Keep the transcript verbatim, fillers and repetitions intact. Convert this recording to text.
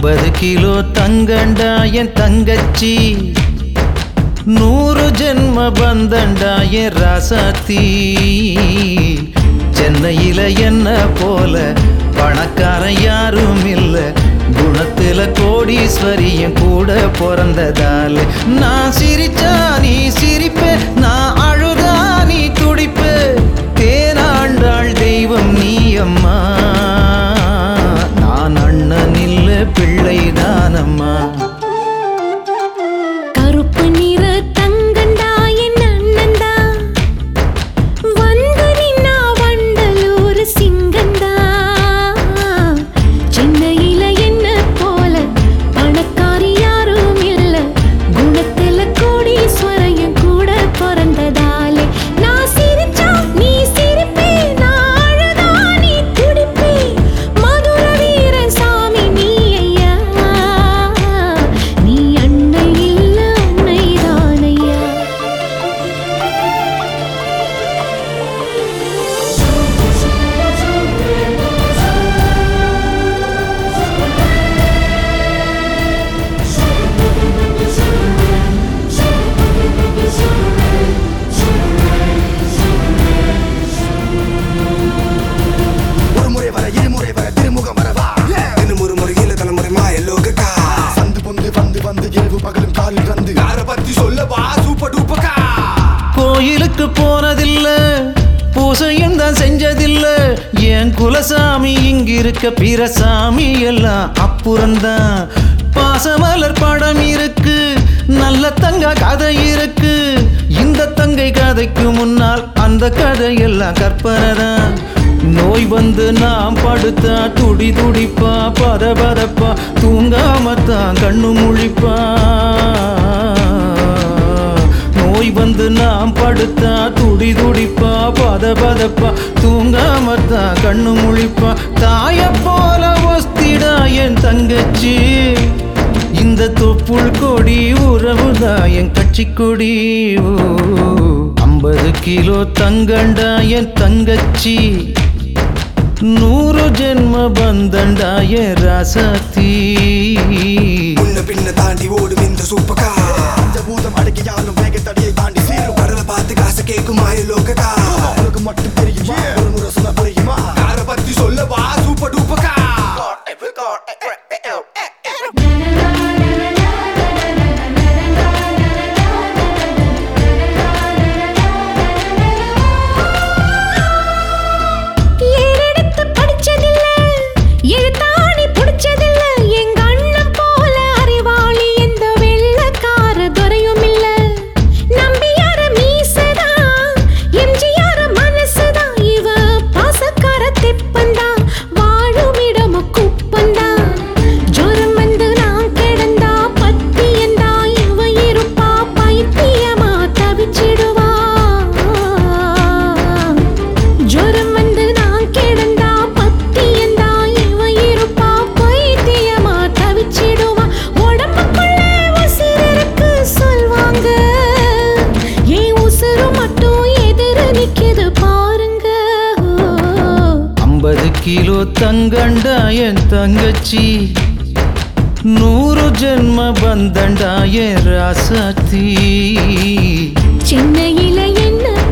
ஐம்பது கிலோ தங்கண்டா என் தங்கச்சி, நூறு ஜென்ம பந்தண்டா என் ராசாத்தி. சென்னையில என்ன போல பணக்காரன் யாரும் இல்ல, குணத்துல கோடீஸ்வரியும் கூட பிறந்ததால. நான் சிரிச்சா நீ சிரிப்பே, நான் அழுதா நீ துடிப்பே. தேனாண்டாள் தெய்வம் நீ அம்மா, நான் அண்ணன் இல்ல பிள்ளைதானம்மா. கருப்பு நிற தங்கண்டா என் அண்ணந்தா, வந்து நின்னா வண்டலூர் சிங்கந்தா. சென்னையில என்ன போல பணக்காரி யாரும் இல்ல, குணத்துல கோடீஸ்வரையும் கூட பிறந்ததாலே. நான் சிரிச்சா நீ சிரிப்பே, நான் அழுதா நீ துடிப்பே. மதுர வீர சாமி நீ ஐயா, நீ அன்னை இல்ல அன்னைதான் ஐயா. ஒரு முறை வர இருமுறை வர திருமுகம் வரவா, இன்னும் ஒரு முறை ஏழு தலைமுறை மாயலோகக்கா. சந்து பொந்து வந்து வந்து இரவு பகலும் காலில் வந்து யார பத்தி சொல்லவா சூப்பர் டூப்பக்கா. கோயிலுக்கு போனதில்ல, பூசையும் தான் செஞ்சதில்ல. என் குலசாமி இங்கிருக்க, பிற சாமி எல்லாம் அப்புறந்தான். பாசமலர் படம் இருக்கு, நல்ல தங்க கதை இருக்கு. இந்த தங்கை கதைக்கு முன்னால் அந்த கதையெல்லாம் கற்பனை தான். நோய் வந்து நாம் படுத்தா துடி துடிப்பா, பத பதப்பா, தூங்காமத்தான் கண்ணு முழிப்பா. நோய் வந்து நாம் படுத்தா துடி துடிப்பா, பத பதப்பா, தூங்காமத்தான் கண்ணு முழிப்பா. தாய போல ஒஸ்திடா என் தங்கச்சி, இந்த தொப்புள் கொடி உறவுதான் என் கட்சி கொடி. ஐம்பது கிலோ தங்கண்டா என் தங்கச்சி, நூறு ஜென்ம பந்தண்டா என் ராசாத்தி. முன்ன பின்ன தாண்டி ஓடும் இந்த சூப்பக்கா, இந்த பூதம் அடக்கியாலும் வேக தடியை தாண்டி சீரும். கடலை பார்த்து காசு கேட்கும் மாயலோகக்கா. உனக்கு மட்டும் தெரியுமா, ஒரு முறை சொன்ன புரியுமா, யார பத்தி சொல்லவா சூப்பர் டூப்பக்கா. ஏறெடுத்து படிச்சதில்ல, எழுத்தாணி புடிச்சதில்ல. எங்க அண்ணன் போல அறிவாளி எந்த வெள்ளக்கார துறையும் இல்ல. நம்பியார மீசதான், எம்ஜிஆர் மனசுதான். இவ பாசக்கார தெப்பந்தான், வாழும் இடம் குப்பந்தான். ஜோரம் வந்து நான் கிடந்தா பத்தியந்தா, இவ இருப்பா பைத்தியமா தவிச்சிடுவா. ஜோரம் வந்து நான் கிடந்தா பத்தியந்தா, இவ இருப்பா பைத்தியமா தவிச்சிடுவா. உடம்புக்குள்ள உசிர் இருக்கு சொல்வாங்க, ஏன் உசுறு மட்டும் எதிர நிக்குது பாருங்க. ஐம்பது கிலோ தங்கண்டா என் தங்கச்சி, நூறு ஜென்ம பந்தண்டா என் ராசாத்தி. சென்னையில என்ன